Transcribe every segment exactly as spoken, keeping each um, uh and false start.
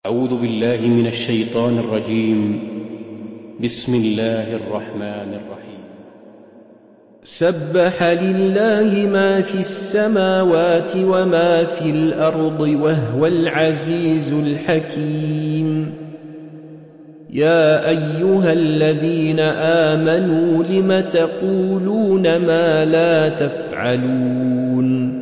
أعوذ بالله من الشيطان الرجيم. بسم الله الرحمن الرحيم. سبح لله ما في السماوات وما في الأرض وهو العزيز الحكيم. يا أيها الذين آمنوا لم تقولون ما لا تفعلون؟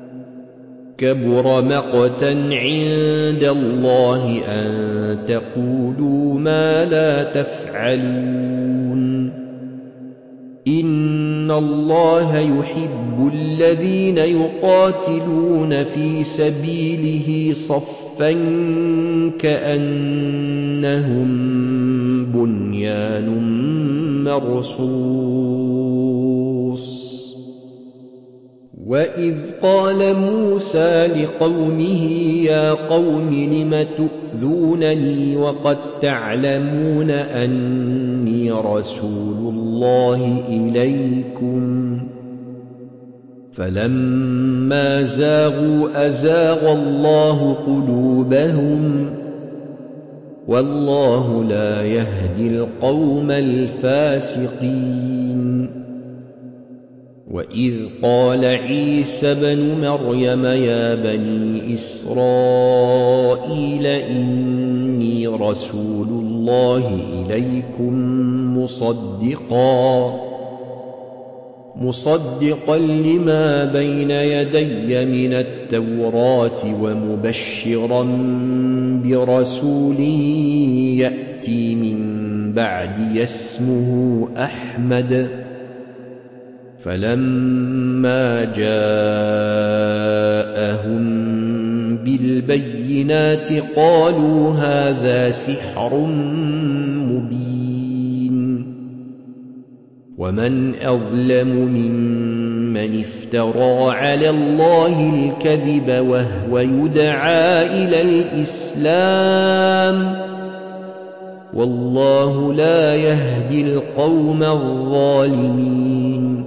كبر مقتا عند الله أن تقولوا ما لا تفعلون. إن الله يحب الذين يقاتلون في سبيله صفا كأنهم بنيان مرصوص. وإذ قال موسى لقومه يا قوم لم تؤذونني وقد تعلمون أني رسول الله إليكم؟ فلما زاغوا أزاغ الله قلوبهم والله لا يهدي القوم الفاسقين. وإذ قال عيسى بن مريم يا بني إسرائيل إني رسول الله إليكم مصدقا مصدقا لما بين يدي من التوراة ومبشرا برسول يأتي من بعدي اسمه أحمد. فلما جاءهم بالبينات قالوا هذا سحر مبين. ومن أظلم ممن افترى على الله الكذب وهو يدعى إلى الإسلام والله لا يهدي القوم الظالمين.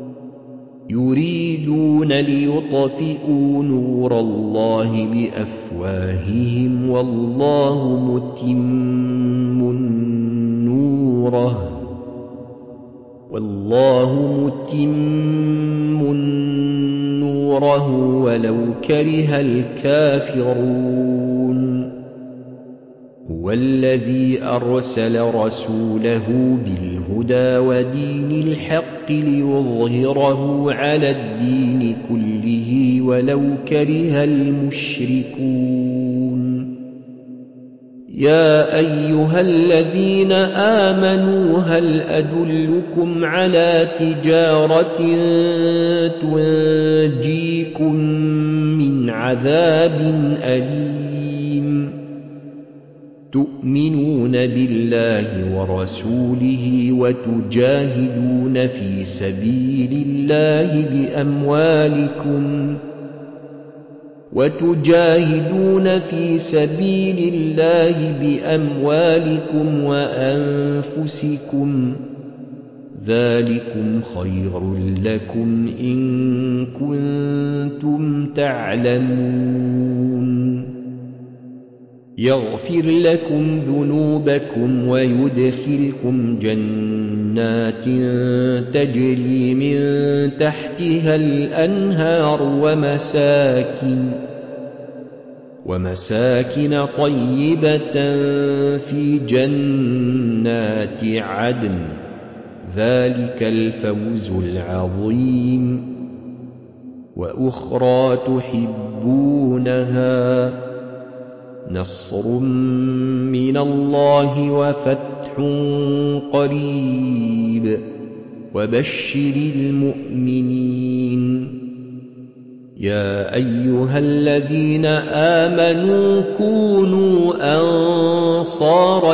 يريدون ليطفئوا نور الله بأفواههم والله متم نوره والله متم نوره ولو كره الكافرون. هو الذي أرسل رسوله بالهدى ودين الحق ليظهره على الدين كله ولو كره المشركون. يا أيها الذين آمنوا هل أدلكم على تجارة تنجيكم من عذاب أليم؟ تؤمنون بالله ورسوله وتجاهدون في سبيل الله بأموالكم وتجاهدون في سبيل الله بأموالكم وأنفسكم ذلكم خير لكم إن كنتم تعلمون. يغفر لكم ذنوبكم ويدخلكم جنات تجري من تحتها الأنهار ومساكن ومساكن طيبة في جنات عدن ذلك الفوز العظيم. وأخرى تحبونها نصر من الله وفتح قريب وبشر المؤمنين. يا أيها الذين آمنوا كونوا أنصارا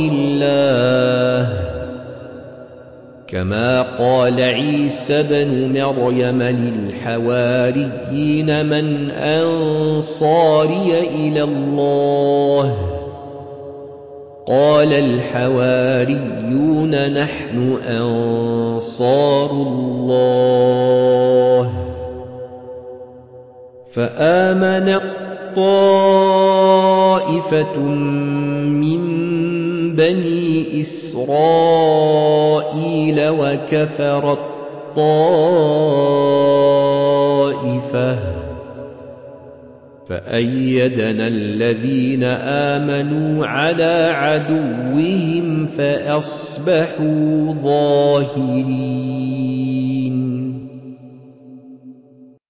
لله كما قال عيسى بن مريم للحواريين من أنصاري إلى الله؟ قال الحواريون نحن أنصار الله. فآمن طَائِفَةٌ مِّن بَنِي إِسْرَائِيلَ وَكَفَرَت طَّائِفَةٌ فَأَيَّدْنَا الَّذِينَ آمَنُوا عَلَىٰ عَدُوِّهِمْ فَأَصْبَحُوا ظَاهِرِينَ